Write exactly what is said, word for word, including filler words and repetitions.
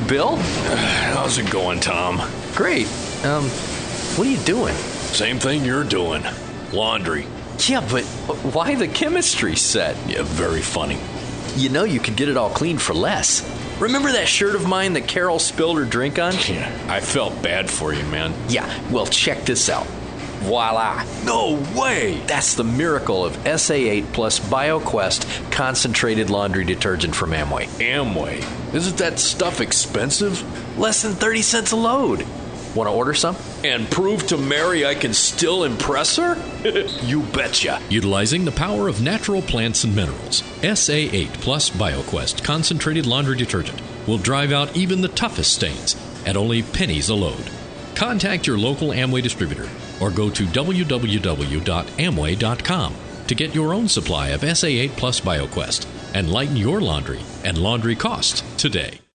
Bill? How's it going, Tom? Great. Um, what are you doing? Same thing you're doing. Laundry. Yeah, but why the chemistry set? Yeah, very funny. You know you could get it all cleaned for less. Remember that shirt of mine that Carol spilled her drink on? Yeah, I felt bad for you, man. Yeah, well, check this out. Voila. No way! That's the miracle of S A eight plus BioQuest concentrated laundry detergent from Amway. Amway? Isn't that stuff expensive? Less than thirty cents a load. Want to order some? And prove to Mary I can still impress her? You betcha. Utilizing the power of natural plants and minerals, S A eight plus BioQuest concentrated laundry detergent will drive out even the toughest stains at only pennies a load. Contact your local Amway distributor or go to w w w dot amway dot com to get your own supply of S A eight plus BioQuest and lighten your laundry and laundry costs today.